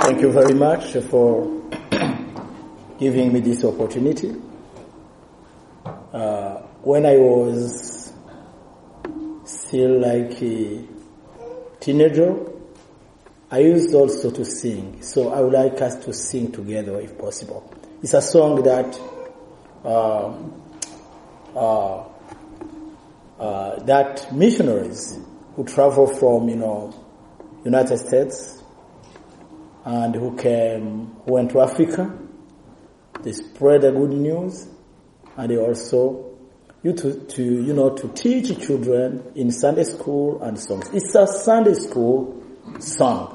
Thank you very much for giving me this opportunity. When I was still like a teenager, I used also to sing. So I would like us to sing together if possible. It's a song that that missionaries who travel from, United States and who went to Africa, they spread the good news, and they also to teach children in Sunday school and songs. It's a Sunday school song.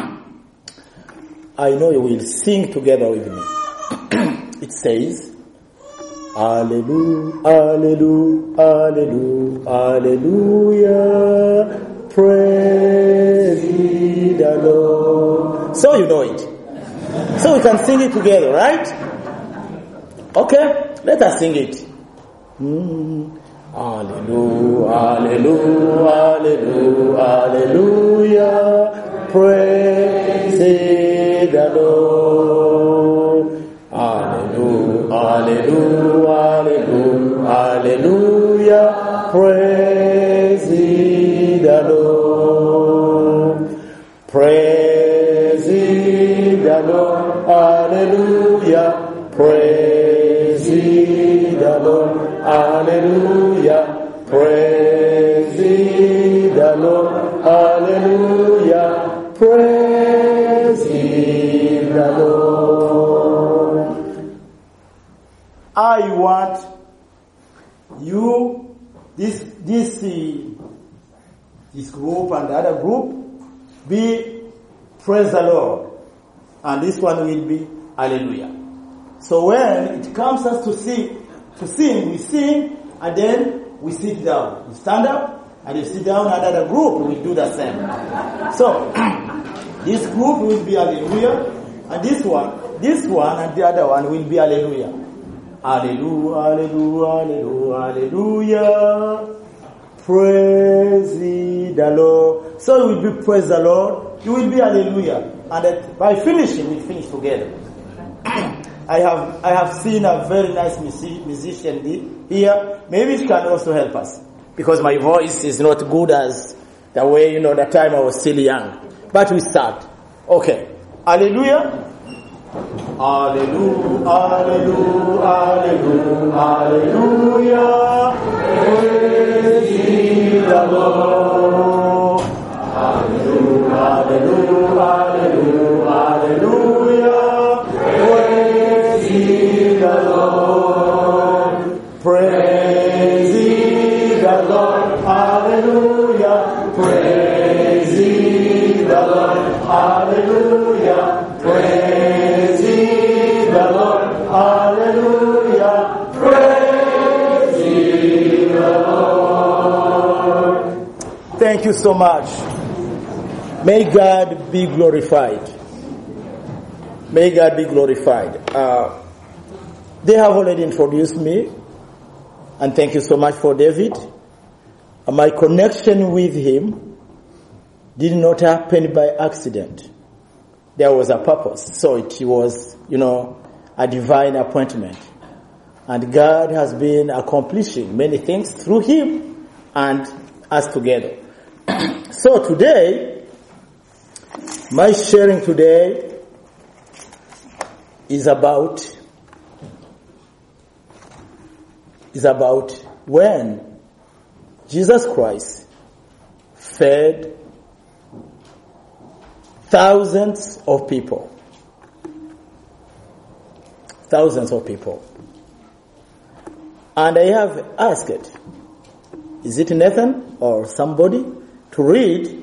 I know you will sing together with me. It says, Alleluia, Alleluia, Alleluia, Alleluia, praise ye the Lord. So you know it. So we can sing it together, right? Okay, let us sing it. Alleluia, Alleluia, Alleluia, Alleluia, praise ye the Lord. Alleluia, Alleluia, Alleluia, Alleluia, praise ye the Lord. Praise ye the Lord, Alleluia, praise ye the Lord, Alleluia, praise ye the Lord, Alleluia, praise ye the Lord. I want you, this group and the other group, be praise the Lord, and this one will be Hallelujah. So when it comes us to sing, we sing, and then we sit down. We stand up, and you sit down, and the group will do the same. So this group will be Hallelujah, and this one, and the other one will be Hallelujah. Hallelujah, Hallelujah, Hallelujah, Hallelujah. Praise ye the Lord. So you will be praise the Lord. You will be Hallelujah. And by finishing, we finish together. I have seen a very nice musician here. Maybe she can also help us, because my voice is not good as the way, the time I was still young. But we start. Okay. Hallelujah. Hallelujah, Hallelujah, Hallelujah, Hallelujah. Praise ye the Lord. Hallelujah, Hallelujah, Hallelujah, Hallelujah. Praise ye the Lord. Praise ye the Lord. Hallelujah. Praise ye the Lord. Hallelujah. Praise ye the Lord. Hallelujah. Praise ye the Lord. Thank you so much. May God be glorified. May God be glorified. They have already introduced me, and thank you so much for David. My connection with him did not happen by accident. There was a purpose. So it was, a divine appointment. And God has been accomplishing many things through him and us together. So today, my sharing today is about when Jesus Christ fed thousands of people. And I have asked, is it Nathan or somebody to read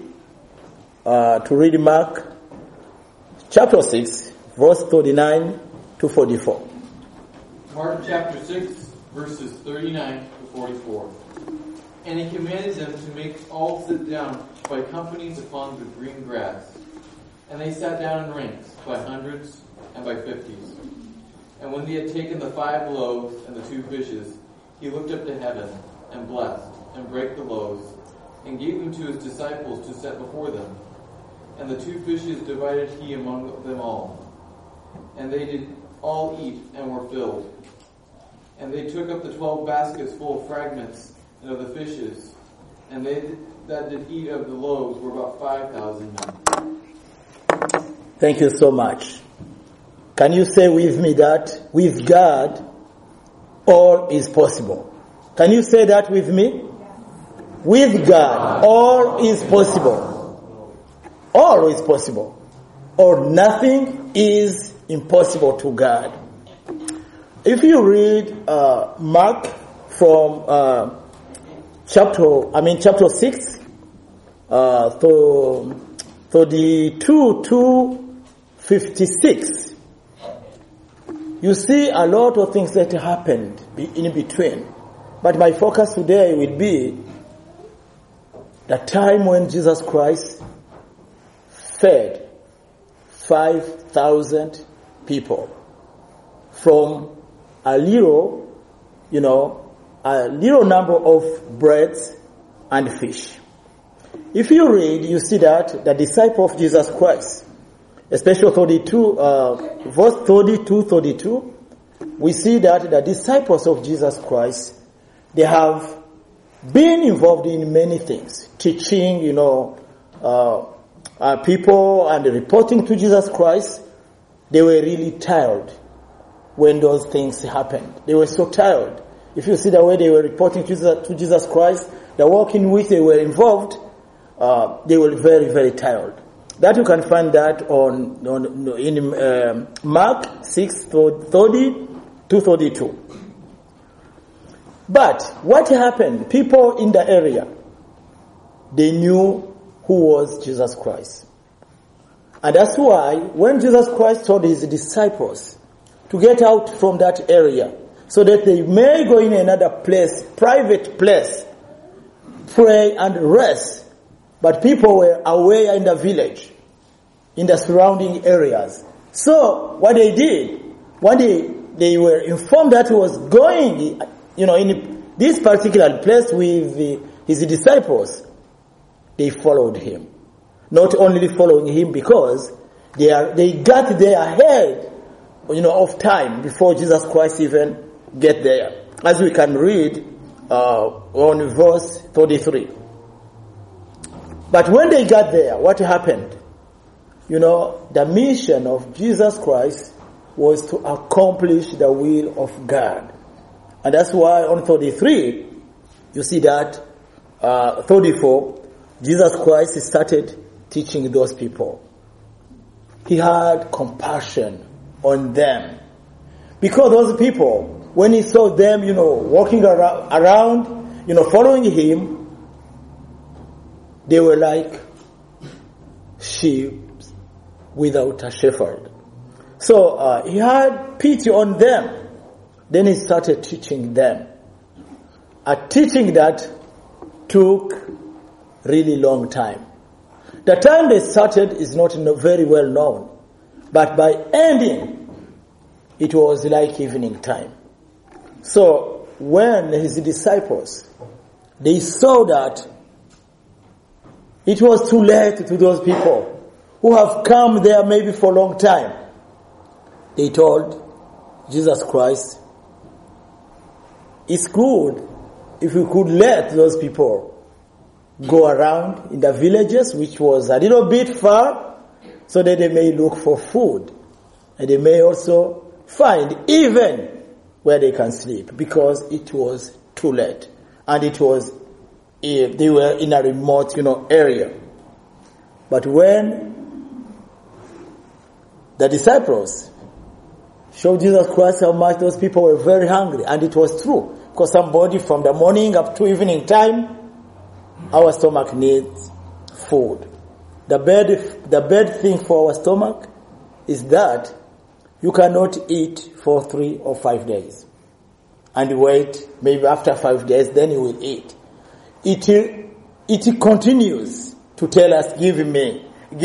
Mark chapter 6, verse 39 to 44. Mark chapter 6, verses 39 to 44. And he commanded them to make all sit down by companies upon the green grass. And they sat down in ranks, by hundreds and by fifties. And when he had taken the 5 loaves and the 2 fishes, he looked up to heaven, and blessed, and brake the loaves, and gave them to his disciples to set before them. And the 2 fishes divided he among them all. And they did all eat, and were filled. And they took up the 12 baskets full of fragments and of the fishes. And they that did eat of the loaves were about 5,000 men. Thank you so much. Can you say with me that with God, all is possible? Can you say that with me? With God, all is possible. All is possible. Or nothing is impossible to God. If you read Mark from chapter 6, 32 to 56, you see a lot of things that happened in between. But my focus today will be the time when Jesus Christ fed 5,000 people from a little number of breads and fish. If you read, you see that the disciple of Jesus Christ, especially verse 32, we see that the disciples of Jesus Christ, they have been involved in many things, teaching, people and reporting to Jesus Christ. They were really tired when those things happened. They were so tired. If you see the way they were reporting to Jesus Christ, the work in which they were involved, they were very, very tired. That you can find that in Mark 6:30 to 32. But what happened? People in the area, they knew who was Jesus Christ. And that's why when Jesus Christ told his disciples to get out from that area so that they may go in another place, private place, pray and rest, but people were away in the village, in the surrounding areas. So what they did, when they were informed that he was going, in this particular place with his disciples, they followed him. Not only following him because they got there ahead, of time before Jesus Christ even get there. As we can read on verse 33. But when they got there, what happened? The mission of Jesus Christ was to accomplish the will of God. And that's why on 33, you see that 34, Jesus Christ started teaching those people. He had compassion on them. Because those people, when he saw them, walking around, following him, they were like sheep without a shepherd. So he had pity on them. Then he started teaching them. A teaching that took really long time. The time they started is not very well known. But by ending, it was like evening time. So when his disciples, they saw that it was too late to those people who have come there maybe for a long time, they told Jesus Christ, it's good if we could let those people go around in the villages, which was a little bit far, so that they may look for food. And they may also find even where they can sleep, because it was too late. And they were in a remote, area. But when the disciples showed Jesus Christ how much those people were very hungry, and it was true, because somebody from the morning up to evening time, our stomach needs food. The bad thing for our stomach is that you cannot eat for 3 or 5 days. And wait, maybe after 5 days, then you will eat. It continues to tell us, give me.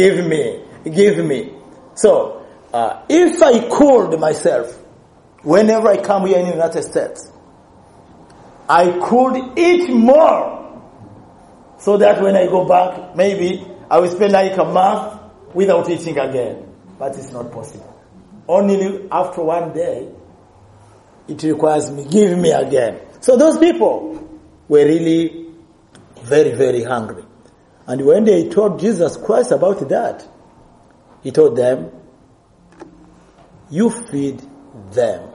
So, if I could myself, whenever I come here in the United States, I could eat more, so that when I go back, maybe I will spend like a month without eating again. But it's not possible. Only after one day, it requires me, give me again. So those people were really very, very hungry. And when they told Jesus Christ about that, he told them, you feed them.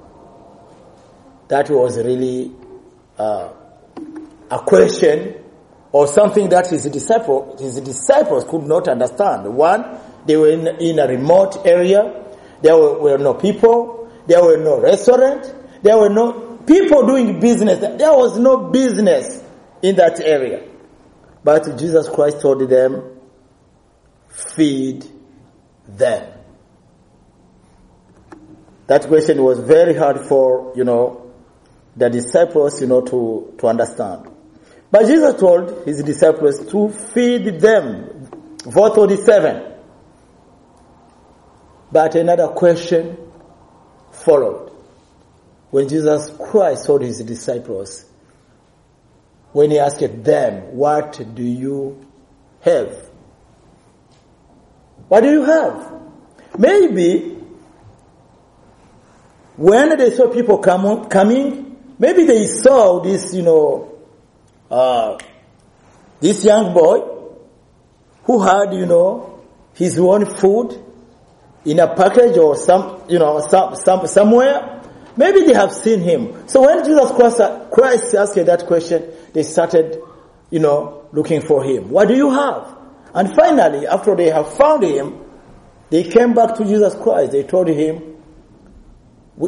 That was really a question or something that his disciples could not understand. One, they were in a remote area. There were no people. There were no restaurant. There were no people doing business. There was no business in that area. But Jesus Christ told them, feed them. That question was very hard for, the disciples, to understand. But Jesus told his disciples to feed them. Verse 37. But another question followed. When Jesus Christ told his disciples, when he asked them, what do you have? What do you have? Maybe when they saw people coming, maybe they saw this, this young boy who had, his own food in a package or somewhere. Maybe they have seen him. So when Jesus Christ asked that question, they started, looking for him. What do you have? And finally, after they have found him, they came back to Jesus Christ. They told him, we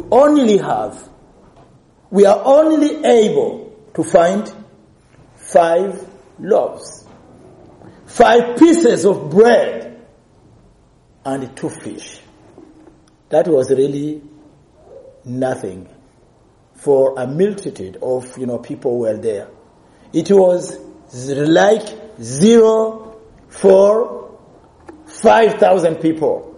are only able to find 5 loaves, 5 pieces of bread, and 2 fish. That was really nothing for a multitude of, people who were there. It was like 0 for 5,000 people.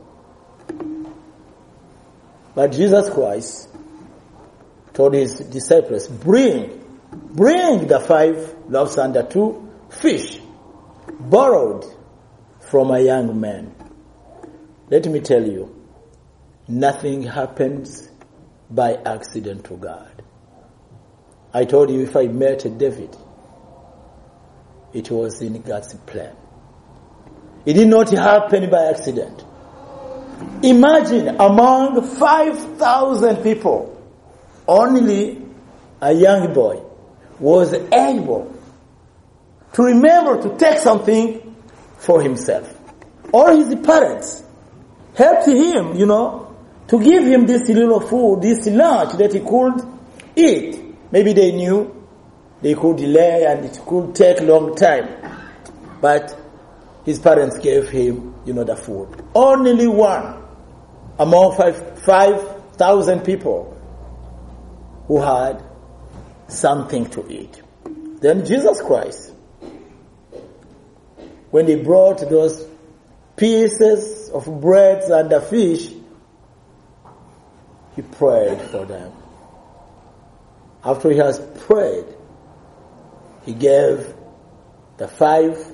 But Jesus Christ told his disciples, bring the 5 loaves and the 2 fish, borrowed from a young man. Let me tell you, nothing happens by accident to God. I told you if I met David, it was in God's plan. It did not happen by accident. Imagine among 5,000 people, only a young boy was able to remember to take something for himself. Or his parents helped him, to give him this little food, this lunch that he could eat. Maybe they knew they could delay and it could take a long time. But his parents gave him, the food. Only one among 5,000 people who had something to eat. Then Jesus Christ, when they brought those pieces of bread and the fish, he prayed for them. After he has prayed, he gave the 5,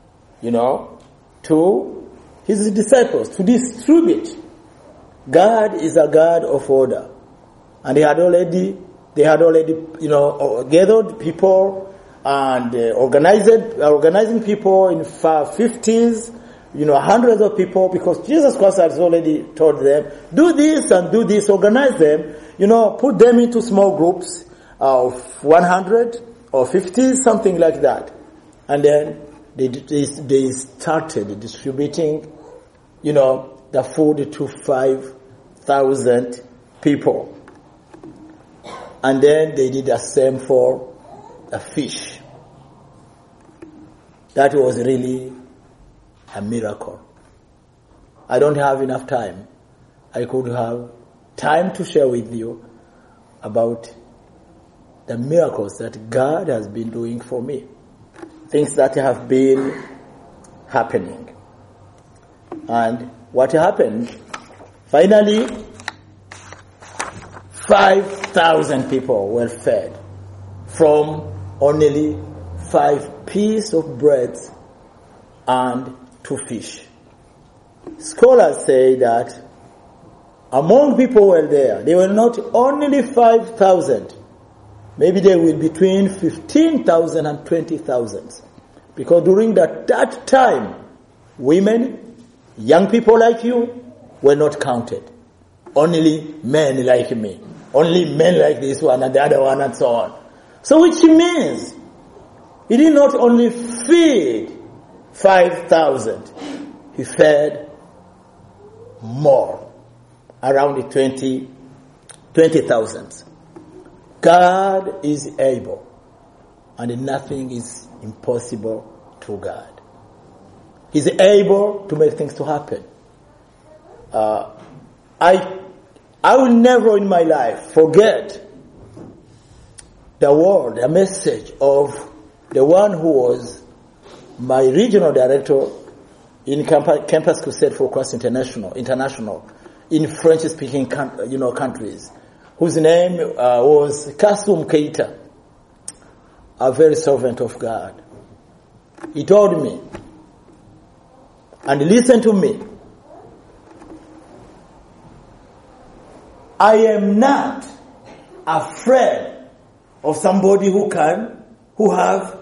to his disciples to distribute. God is a God of order. And they had already gathered people and organizing people in 50s, hundreds of people, because Jesus Christ has already told them, do this and do this, organize them, put them into small groups of 100 or 50, something like that. And then they started distributing, the food to 5,000 people. And then they did the same for the fish. That was really a miracle. I don't have enough time. I could have time to share with you about the miracles that God has been doing for me. Things that have been happening. And what happened? Finally, 5,000 people were fed from only 5 pieces of bread and 2 fish. scholars say that among people who were there were not only 5,000. Maybe there will be between 15,000 and 20,000. Because during that time, women, young people like you, were not counted. Only men like me. Only men like this one and the other one and so on. So which means, he did not only feed 5,000, he fed more, around 20,000. God is able, and nothing is impossible to God. He's able to make things to happen. I will never in my life forget the message of the one who was my regional director in Campus Crusade for Christ International, in French-speaking countries, whose name was Kasum Keita, a very servant of God. He told me, and listen to me, I am not afraid of somebody who has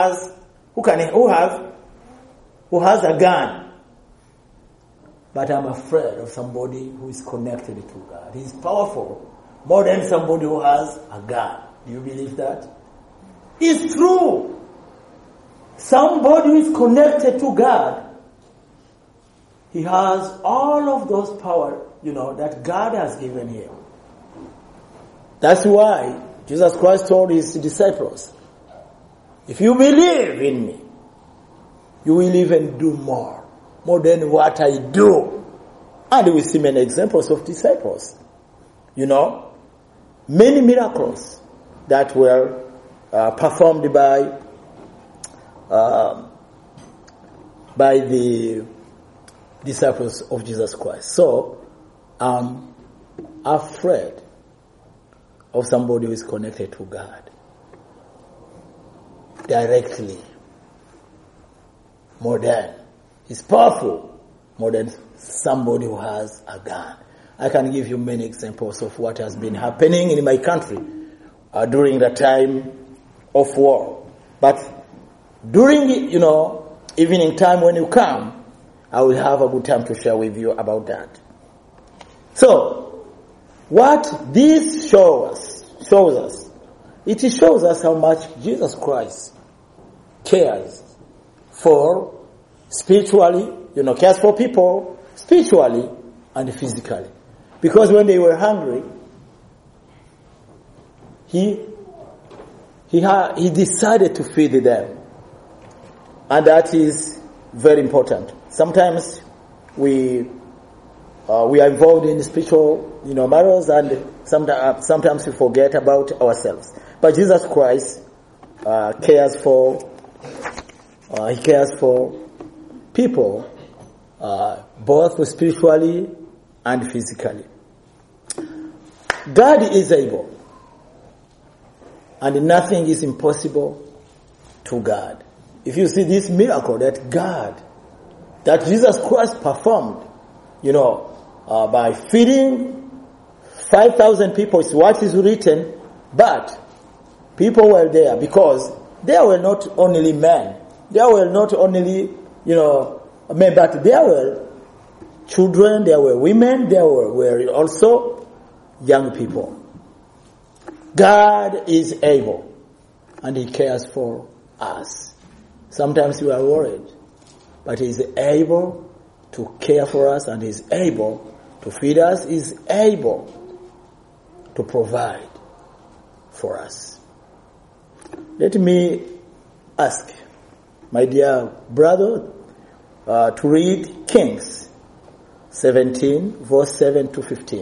a gun. But I'm afraid of somebody who is connected to God. He's powerful more than somebody who has a gun. Do you believe that? It's true. Somebody who is connected to God, he has all of those power, that God has given him. That's why Jesus Christ told his disciples, if you believe in me, you will even do more than what I do. And we see many examples of disciples. Many miracles that were performed by the disciples of Jesus Christ. So, I'm afraid of somebody who is connected to God directly. He's powerful more than somebody who has a gun. I can give you many examples of what has been happening in my country during the time of war. But during, evening time when you come, I will have a good time to share with you about that. So, what this shows us, it shows us how much Jesus Christ cares for spiritually, cares for people spiritually and physically. Because when they were hungry, he decided to feed them. And that is very important. Sometimes we are involved in spiritual, matters, and sometimes we forget about ourselves. But Jesus Christ cares for people, both spiritually and physically. God is able, and nothing is impossible to God. If you see this miracle that Jesus Christ performed, by feeding 5,000 people, is what is written, but people were there because there were not only men, there were not only, men, but there were children, there were women, there were also young people. God is able, and He cares for us. Sometimes we are worried, but He is able to care for us, and He is able to feed us, He is able to provide for us. Let me ask my dear brother to read Kings 17, verse 7 to 15.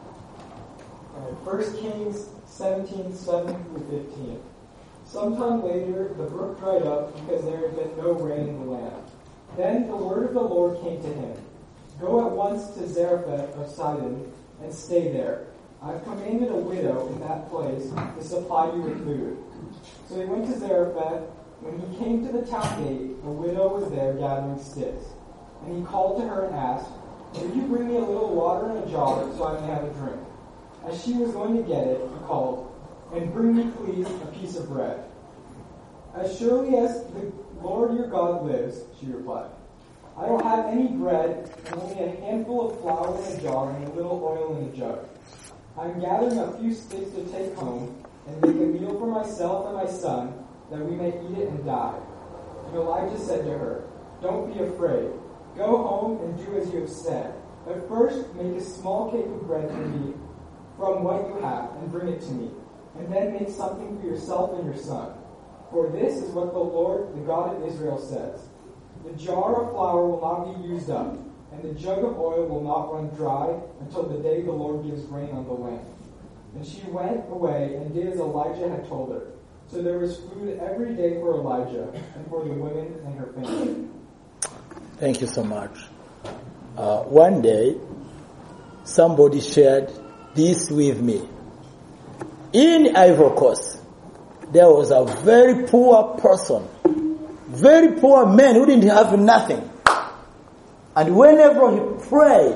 1 Kings 17, 7 through 15. Sometime later, the brook dried up because there had been no rain in the land. Then the word of the Lord came to him. Go at once to Zarephath of Sidon and stay there. I've commanded a widow in that place to supply you with food. So he went to Zarephath. When he came to the town gate, a widow was there gathering sticks. And he called to her and asked, "Will you bring me a little water in a jar so I may have a drink?" As she was going to get it, he called, "And bring me, please, a piece of bread." "As surely as the Lord your God lives," she replied, "I don't have any bread and only a handful of flour in a jar and a little oil in a jug. I'm gathering a few sticks to take home and make a meal for myself and my son, that we may eat it and die." And Elijah said to her, "Don't be afraid. Go home and do as you have said. But first make a small cake of bread for me from what you have and bring it to me. And then make something for yourself and your son. For this is what the Lord, the God of Israel, says. The jar of flour will not be used up, and the jug of oil will not run dry until the day the Lord gives rain on the land." And she went away and did as Elijah had told her. So there was food every day for Elijah and for the women and her family. Thank you so much. One day, somebody shared this with me. In Ivory Coast, there was a very poor person, very poor man who didn't have nothing. And whenever he prayed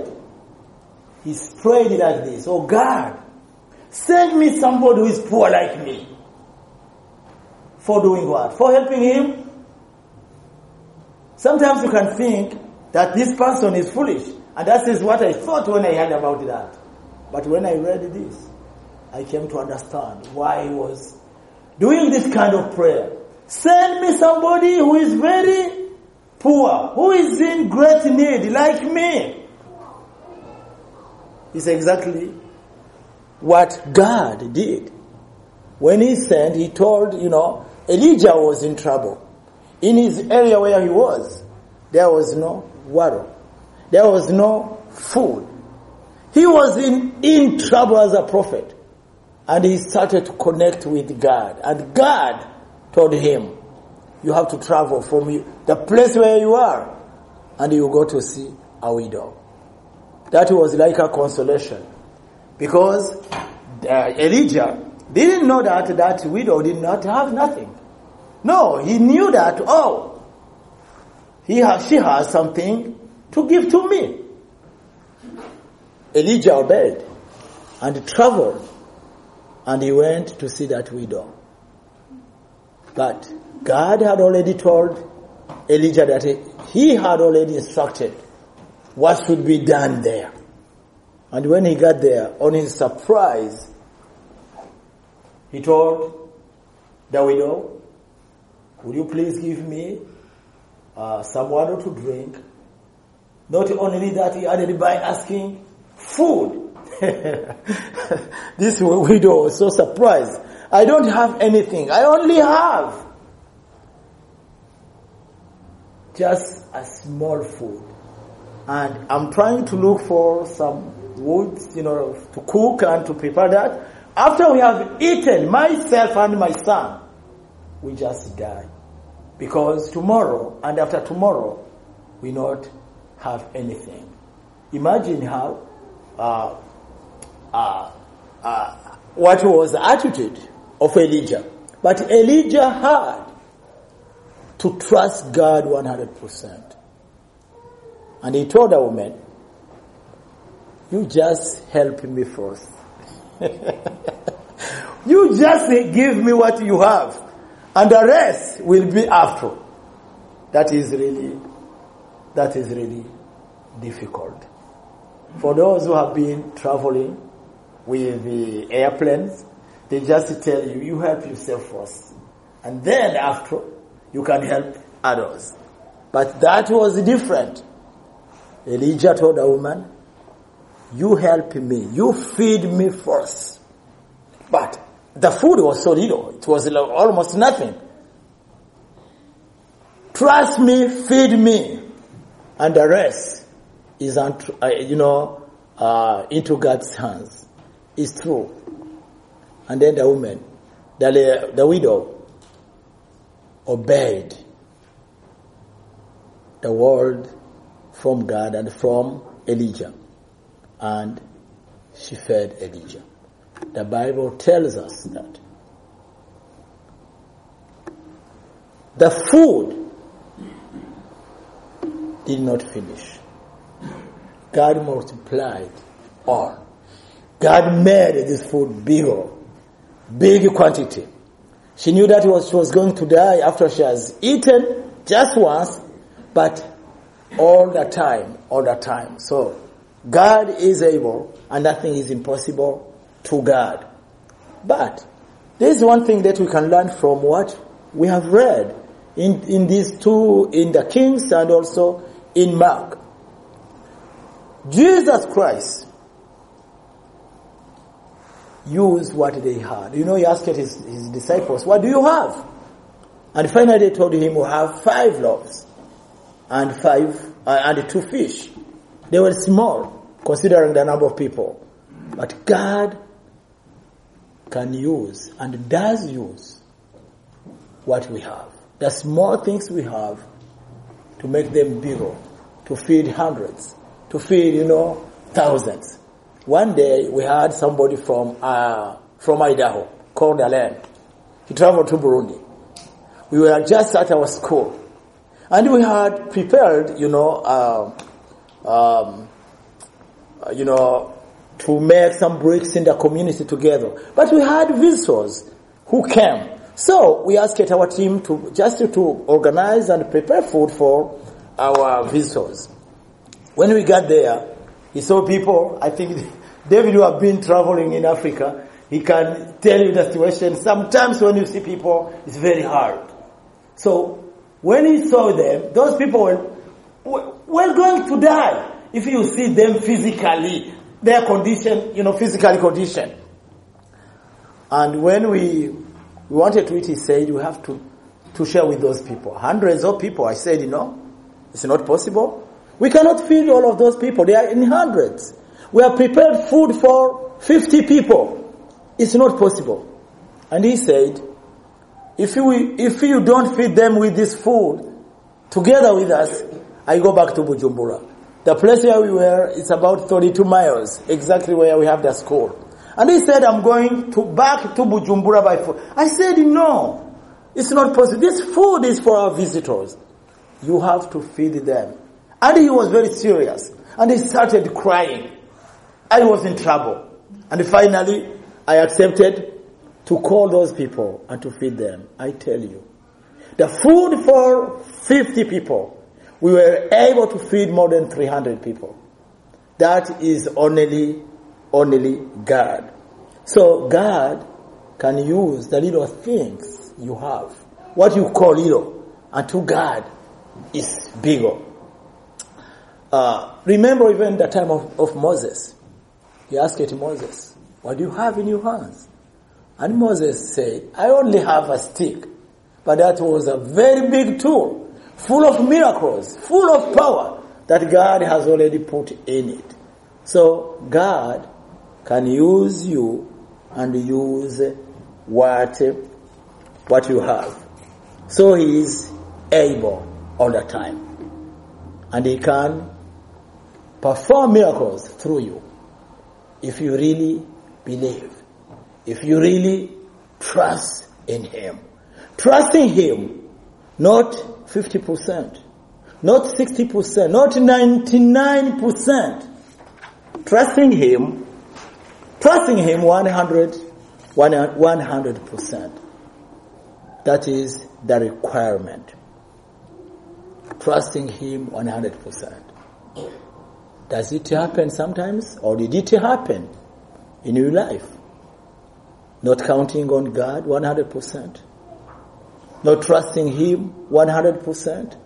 like this, "Oh God, send me somebody who is poor like me." For doing what? For helping him? Sometimes you can think that this person is foolish. And that is what I thought when I heard about that. But when I read this, I came to understand why he was doing this kind of prayer. Send me somebody who is very poor, who is in great need, like me. It's exactly what God did. When he sent, he told, Elijah was in trouble. In his area where he was, there was no water. There was no food. He was in trouble as a prophet. And he started to connect with God. And God told him, "You have to travel from the place where you are, and you go to see a widow." That was like a consolation. Because Elijah didn't know that widow did not have nothing. No, he knew that, she has something to give to me. Elijah obeyed and traveled, and he went to see that widow. But God had already told Elijah that he had already instructed what should be done there. And when he got there, on his surprise, he told the widow, "Would you please give me some water to drink?" Not only that, he added by asking food. This widow was so surprised. "I don't have anything. I only have just a small food. And I'm trying to look for some wood, to cook and to prepare that. After we have eaten, myself and my son, we just die. Because tomorrow and after tomorrow, we not have anything." Imagine how, what was the attitude of Elijah. But Elijah had to trust God 100%. And he told the woman, "You just help me first. You just give me what you have, and the rest will be after." That is really difficult. For those who have been traveling with the airplanes, they just tell you, you help yourself first. And then after, you can help others. But that was different. Elijah told the woman, "You help me. You feed me first." But the food was so little. It was almost nothing. "Trust me, feed me. And the rest is, into God's hands." It's true. And then the woman, the widow, obeyed the word from God and from Elijah. And she fed Elijah. The Bible tells us that the food did not finish. God multiplied all. God made this food bigger, big quantity. She knew that she was going to die after she has eaten just once, but all the time. So God is able, and nothing is impossible to God. But there is one thing that we can learn from what we have read in these two, in the Kings and also in Mark. Jesus Christ used what they had. You know, he asked his disciples, what do you have? And finally they told him, we have 5 loaves and 2 fish. They were small, considering the number of people. But God can use and does use what we have. The small things we have to make them bigger, to feed hundreds, to feed, thousands. One day we had somebody from Idaho called Alain. He traveled to Burundi. We were just at our school, and we had prepared, to make some bricks in the community together. But we had visitors who came. So we asked our team to organize and prepare food for our visitors. When we got there, he saw people. I think David, who have been traveling in Africa, he can tell you the situation. Sometimes when you see people, it's very hard. So when he saw them, those people were going to die if you see them physically, their condition, physically conditioned. And when we wanted to eat, he said, you have to share with those people. Hundreds of people. I said, it's not possible. We cannot feed all of those people. They are in hundreds. We have prepared food for 50 people. It's not possible. And he said, if you don't feed them with this food, together with us, I go back to Bujumbura. The place where we were, it's about 32 miles, exactly where we have the school. And he said, I'm going back to Bujumbura by foot. I said, no, it's not possible. This food is for our visitors. You have to feed them. And he was very serious. And he started crying. I was in trouble. And finally, I accepted to call those people and to feed them. I tell you, the food for 50 people, we were able to feed more than 300 people. That is only God. So God can use the little things you have. What you call little, and to God is bigger. Remember even the time of Moses. He asked Moses, what do you have in your hands? And Moses said, I only have a stick. But that was a very big tool, full of miracles, full of power that God has already put in it. So God can use you and use what you have. So He is able all the time. And He can perform miracles through you if you really believe, if you really trust in Him. Trusting Him, not 50%, not 60%, not 99%. Trusting Him 100%. That is the requirement. Trusting Him 100%. Does it happen sometimes? Or did it happen in your life? Not counting on God 100%. Not trusting Him 100%.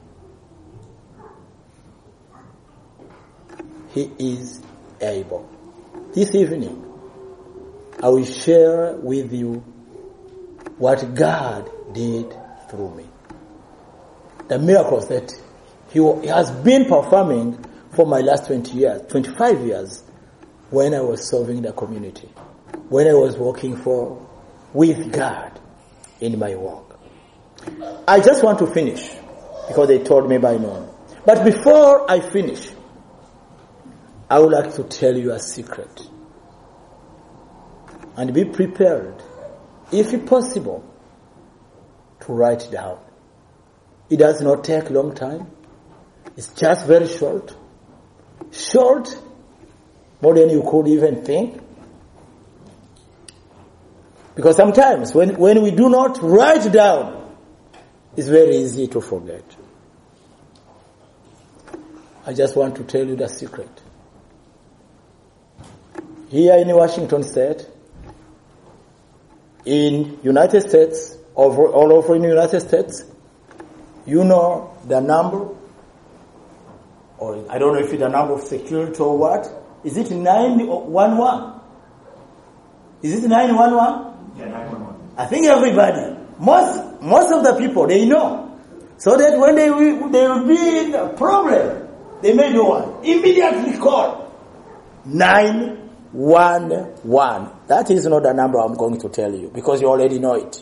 He is able. This evening, I will share with you what God did through me. The miracles that He has been performing for my last 25 years, when I was serving the community, when I was working with God in my work. I just want to finish, because they told me by noon. But before I finish, I would like to tell you a secret. And be prepared, if possible, to write down. It does not take a long time. It's just very short. Short, more than you could even think. Because sometimes when we do not write down, it's very easy to forget. I just want to tell you the secret. Here in Washington State, in United States, all over in the United States, you know the number, or I don't know if it's the number of security or what. Is it 911? Is it 911? Yeah, 911. I think everybody, most of the people, they know. So that when they will be in a problem, they may do one. Immediately call 911. That is not the number I'm going to tell you because you already know it.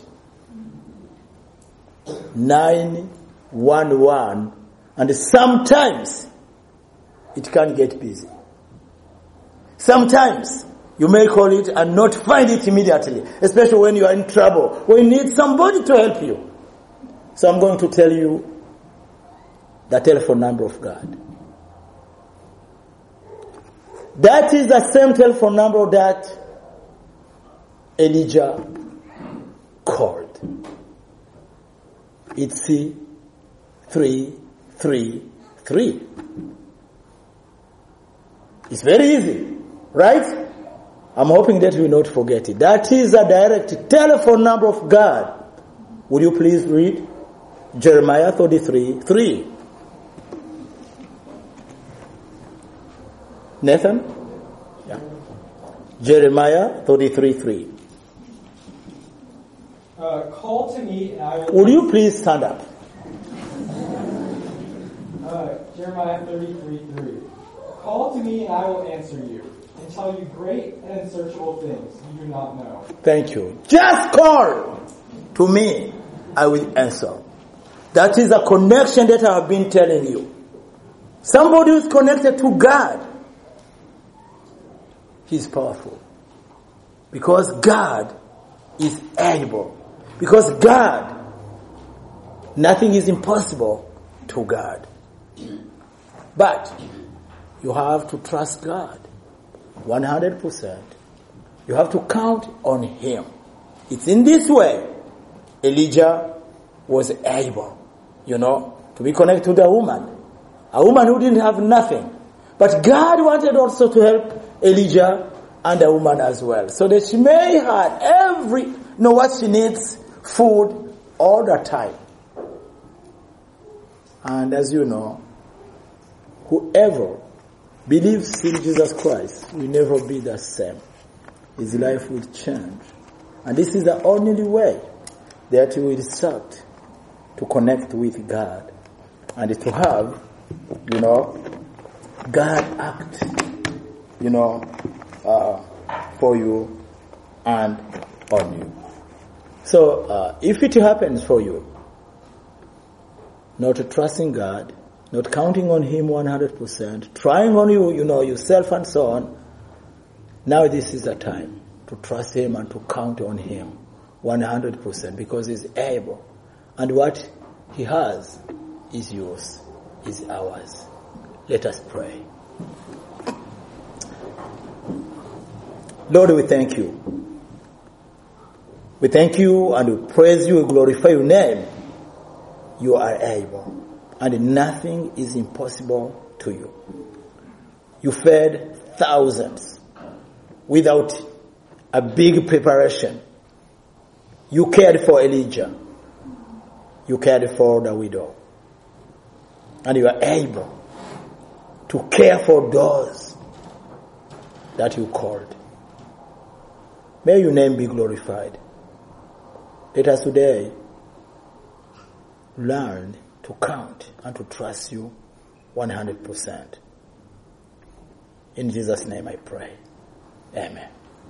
911. And sometimes it can get busy. Sometimes you may call it and not find it immediately, especially when you are in trouble, when you need somebody to help you. So I'm going to tell you the telephone number of God. That is the same telephone number that Elijah called. It's 333. It's very easy, right? I'm hoping that you will not forget it. That is a direct telephone number of God. Would you please read Jeremiah 33:3? Nathan? Yeah. Jeremiah 33:3. Call to me and I will... Would you please stand up? Jeremiah 33:3. Call to me and I will answer you and tell you great and unsearchable things you do not know. Thank you. Just call to me, I will answer. That is a connection that I have been telling you. Somebody who is connected to God, he's powerful. Because God is able. Because God, nothing is impossible to God. But you have to trust God 100%. You have to count on Him. It's in this way Elijah was able, to be connected to the woman. A woman who didn't have nothing. But God wanted also to help Elijah and the woman as well. So that she may have what she needs, food, all the time. And as you know, whoever believes in Jesus Christ will never be the same. His life will change. And this is the only way that we will start to connect with God and to have, God act, for you and on you. So, if it happens for you, not trusting God, not counting on Him 100%, trying on you, yourself and so on, now this is the time to trust Him and to count on Him 100% because He's able. And what He has is yours, is ours. Let us pray. Lord, we thank you. We thank you and we praise you, we glorify your name. You are able. And nothing is impossible to you. You fed thousands without a big preparation. You cared for Elijah. You cared for the widow. And you are able to care for those that you called. May your name be glorified. Let us today learn to count and to trust you 100%. In Jesus' name I pray. Amen.